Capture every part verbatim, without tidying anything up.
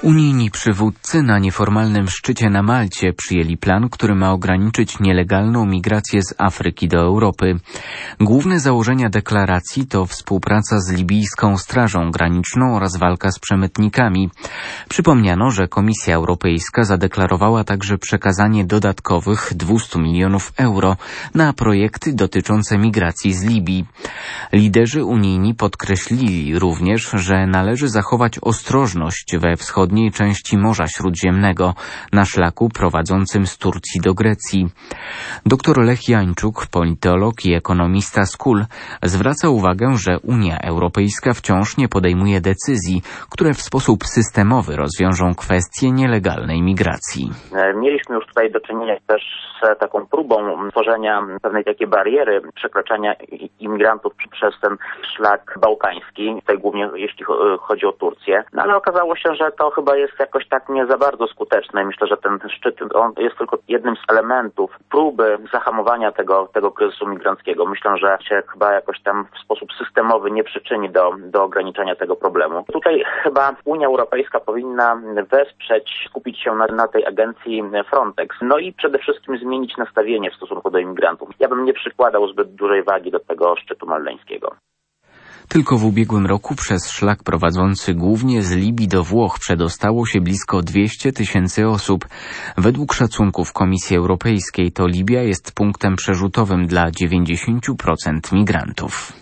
Unijni przywódcy na nieformalnym szczycie na Malcie przyjęli plan, który ma ograniczyć nielegalną migrację z Afryki do Europy. Główne założenia deklaracji to współpraca z libijską Strażą Graniczną oraz walka z przemytnikami. Przypomniano, że Komisja Europejska zadeklarowała także przekazanie dodatkowych dwieście milionów euro na projekty dotyczące migracji z Libii. Liderzy unijni podkreślili również, że należy zachować ostrożność we wschodniej części Morza Śródziemnego na szlaku prowadzącym z Turcji do Grecji. Doktor Lech Jańczuk, politolog i ekonomista z K U L, zwraca uwagę, że Unia Europejska wciąż nie podejmuje decyzji, które w sposób systemowy rozwiążą kwestię nielegalnej migracji. Mieliśmy już tutaj do czynienia też z taką próbą tworzenia pewnej takiej bariery przekraczania imigrantów przez ten szlak bałkański, tutaj głównie jeśli chodzi o Turcję, no ale okazało się, że to chyba jest jakoś tak nie za bardzo skuteczne. Myślę, że ten szczyt on jest tylko jednym z elementów próby zahamowania tego, tego kryzysu migranckiego. Myślę, że się chyba jakoś tam w sposób systemowy nie przyczyni do, do ograniczenia tego problemu. Tutaj chyba Unia Europejska powinna wesprzeć, skupić się na, na tej agencji Frontex. No i przede wszystkim zmienić nastawienie w stosunku do imigrantów. Ja bym nie przykładał zbyt dużej wagi do tego szczytu malleńskiego. Tylko w ubiegłym roku przez szlak prowadzący głównie z Libii do Włoch przedostało się blisko dwieście tysięcy osób. Według szacunków Komisji Europejskiej to Libia jest punktem przerzutowym dla dziewięćdziesiąt procent migrantów.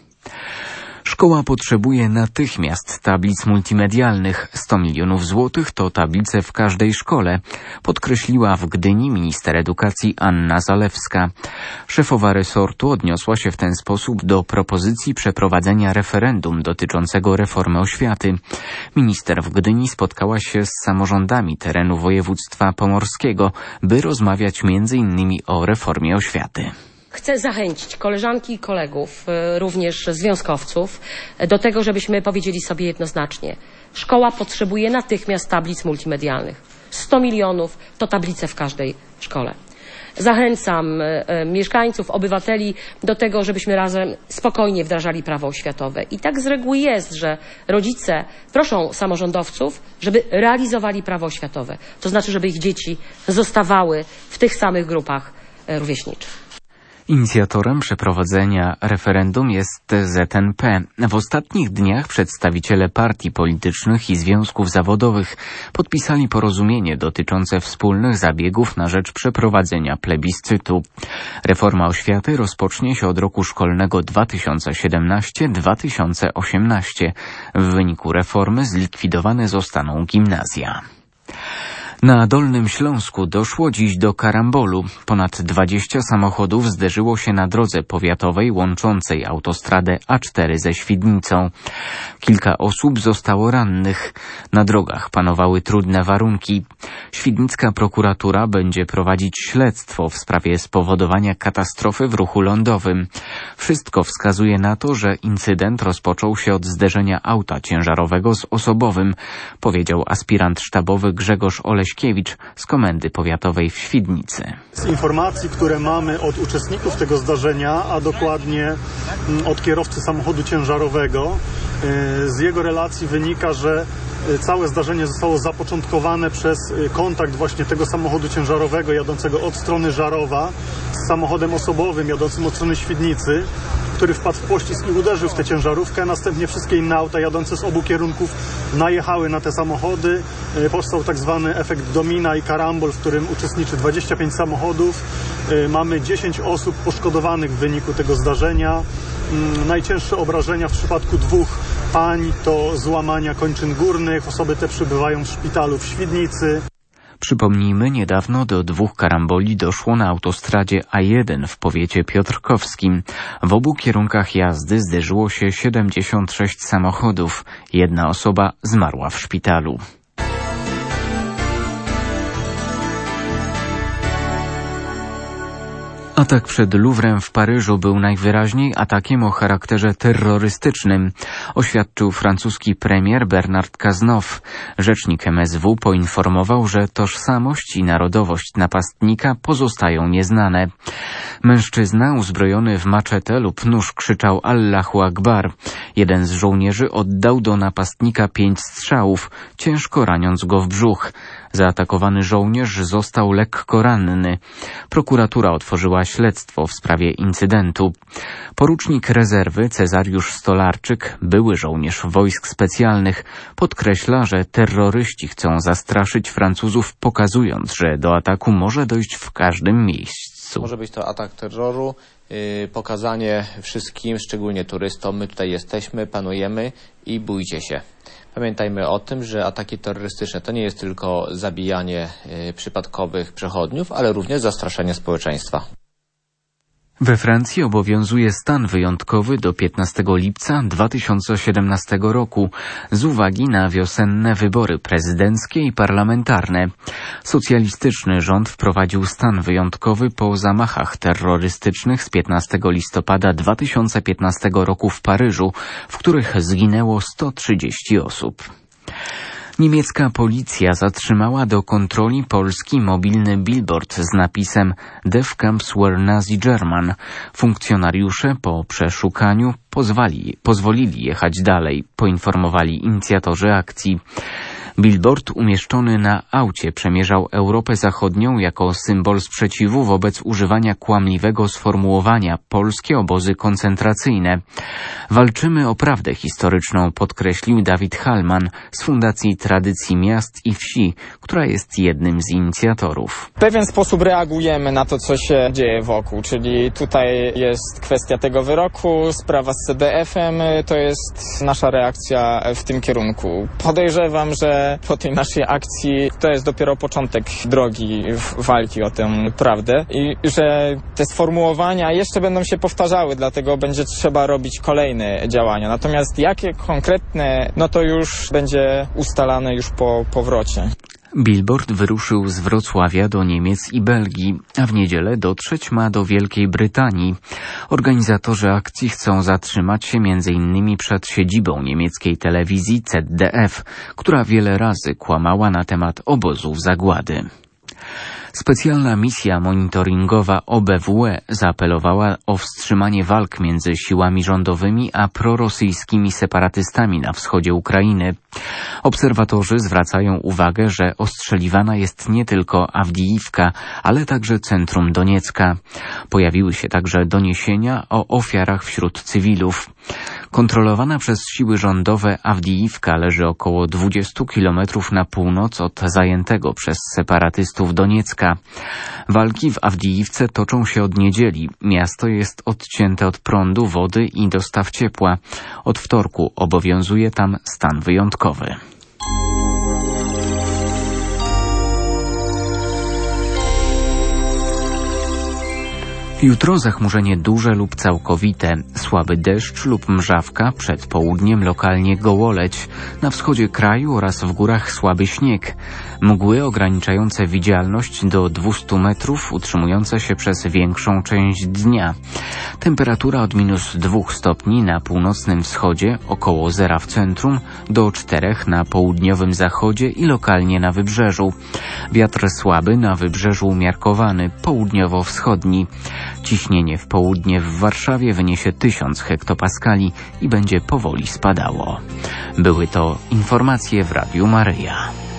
Szkoła potrzebuje natychmiast tablic multimedialnych. sto milionów złotych to tablice w każdej szkole, podkreśliła w Gdyni minister edukacji Anna Zalewska. Szefowa resortu odniosła się w ten sposób do propozycji przeprowadzenia referendum dotyczącego reformy oświaty. Minister w Gdyni spotkała się z samorządami terenu województwa pomorskiego, by rozmawiać między innymi o reformie oświaty. Chcę zachęcić koleżanki i kolegów, również związkowców, do tego, żebyśmy powiedzieli sobie jednoznacznie. Szkoła potrzebuje natychmiast tablic multimedialnych. sto milionów to tablice w każdej szkole. Zachęcam e, mieszkańców, obywateli do tego, żebyśmy razem spokojnie wdrażali prawo oświatowe. I tak z reguły jest, że rodzice proszą samorządowców, żeby realizowali prawo oświatowe. To znaczy, żeby ich dzieci zostawały w tych samych grupach e, rówieśniczych. Inicjatorem przeprowadzenia referendum jest Z N P. W ostatnich dniach przedstawiciele partii politycznych i związków zawodowych podpisali porozumienie dotyczące wspólnych zabiegów na rzecz przeprowadzenia plebiscytu. Reforma oświaty rozpocznie się od roku szkolnego dwa tysiące siedemnastego dwa tysiące osiemnastego. W wyniku reformy zlikwidowane zostaną gimnazja. Na Dolnym Śląsku doszło dziś do karambolu. Ponad dwadzieścia samochodów zderzyło się na drodze powiatowej łączącej autostradę A cztery ze Świdnicą. Kilka osób zostało rannych. Na drogach panowały trudne warunki. Świdnicka prokuratura będzie prowadzić śledztwo w sprawie spowodowania katastrofy w ruchu lądowym. Wszystko wskazuje na to, że incydent rozpoczął się od zderzenia auta ciężarowego z osobowym, powiedział aspirant sztabowy Grzegorz Oleś z Komendy Powiatowej w Świdnicy. Z informacji, które mamy od uczestników tego zdarzenia, a dokładnie od kierowcy samochodu ciężarowego, z jego relacji wynika, że całe zdarzenie zostało zapoczątkowane przez kontakt właśnie tego samochodu ciężarowego jadącego od strony Żarowa z samochodem osobowym jadącym od strony Świdnicy, który wpadł w poślizg i uderzył w tę ciężarówkę. Następnie wszystkie inne auta jadące z obu kierunków najechały na te samochody. Powstał tak zwany efekt domina i karambol, w którym uczestniczy dwadzieścia pięć samochodów. Mamy dziesięć osób poszkodowanych w wyniku tego zdarzenia. Najcięższe obrażenia w przypadku dwóch pań to złamania kończyn górnych. Osoby te przebywają w szpitalu w Świdnicy. Przypomnijmy, niedawno do dwóch karamboli doszło na autostradzie A jeden w powiecie piotrkowskim. W obu kierunkach jazdy zderzyło się siedemdziesiąt sześć samochodów. Jedna osoba zmarła w szpitalu. Atak przed Louvrem w Paryżu był najwyraźniej atakiem o charakterze terrorystycznym, oświadczył francuski premier Bernard Cazeneuve. Rzecznik M S W poinformował, że tożsamość i narodowość napastnika pozostają nieznane. Mężczyzna uzbrojony w maczetę lub nóż krzyczał Allahu Akbar. Jeden z żołnierzy oddał do napastnika pięć strzałów, ciężko raniąc go w brzuch. Zaatakowany żołnierz został lekko ranny. Prokuratura otworzyła śledztwo w sprawie incydentu. Porucznik rezerwy Cezariusz Stolarczyk, były żołnierz wojsk specjalnych, podkreśla, że terroryści chcą zastraszyć Francuzów, pokazując, że do ataku może dojść w każdym miejscu. Może być to atak terroru, yy, pokazanie wszystkim, szczególnie turystom, my tutaj jesteśmy, panujemy i bójcie się. Pamiętajmy o tym, że ataki terrorystyczne to nie jest tylko zabijanie y, przypadkowych przechodniów, ale również zastraszanie społeczeństwa. We Francji obowiązuje stan wyjątkowy do piętnastego lipca dwa tysiące siedemnastego roku z uwagi na wiosenne wybory prezydenckie i parlamentarne. Socjalistyczny rząd wprowadził stan wyjątkowy po zamachach terrorystycznych z piętnastego listopada dwa tysiące piętnastego roku w Paryżu, w których zginęło sto trzydzieści osób. Niemiecka policja zatrzymała do kontroli polski mobilny billboard z napisem Death Camps Were Nazi German. Funkcjonariusze po przeszukaniu pozwali, pozwolili jechać dalej, poinformowali inicjatorzy akcji. Billboard umieszczony na aucie przemierzał Europę Zachodnią jako symbol sprzeciwu wobec używania kłamliwego sformułowania polskie obozy koncentracyjne. Walczymy o prawdę historyczną, podkreślił Dawid Hallman z Fundacji Tradycji Miast i Wsi, która jest jednym z inicjatorów. W pewien sposób reagujemy na to, co się dzieje wokół, czyli tutaj jest kwestia tego wyroku, sprawa z C D F-em, to jest nasza reakcja w tym kierunku. Podejrzewam, że po tej naszej akcji to jest dopiero początek drogi walki o tę prawdę i że te sformułowania jeszcze będą się powtarzały, dlatego będzie trzeba robić kolejne działania. Natomiast jakie konkretne, no to już będzie ustalane już po powrocie. Billboard wyruszył z Wrocławia do Niemiec i Belgii, a w niedzielę dotrzeć ma do Wielkiej Brytanii. Organizatorzy akcji chcą zatrzymać się między innymi przed siedzibą niemieckiej telewizji Z D F, która wiele razy kłamała na temat obozów zagłady. Specjalna misja monitoringowa O B W E zaapelowała o wstrzymanie walk między siłami rządowymi a prorosyjskimi separatystami na wschodzie Ukrainy. Obserwatorzy zwracają uwagę, że ostrzeliwana jest nie tylko Awdijiwka, ale także centrum Doniecka. Pojawiły się także doniesienia o ofiarach wśród cywilów. Kontrolowana przez siły rządowe Awdijiwka leży około dwudziestu kilometrów na północ od zajętego przez separatystów Doniecka. Walki w Awdijiwce toczą się od niedzieli. Miasto jest odcięte od prądu, wody i dostaw ciepła. Od wtorku obowiązuje tam stan wyjątkowy. Jutro zachmurzenie duże lub całkowite, słaby deszcz lub mrzawka, przed południem lokalnie gołoleć, na wschodzie kraju oraz w górach słaby śnieg, mgły ograniczające widzialność do dwustu metrów, utrzymujące się przez większą część dnia. Temperatura od minus dwóch stopni na północnym wschodzie, około zera w centrum, do czterech na południowym zachodzie i lokalnie na wybrzeżu. Wiatr słaby na wybrzeżu umiarkowany, południowo-wschodni. Ciśnienie w południe w Warszawie wyniesie tysiąc hektopaskali i będzie powoli spadało. Były to informacje w Radiu Maryja.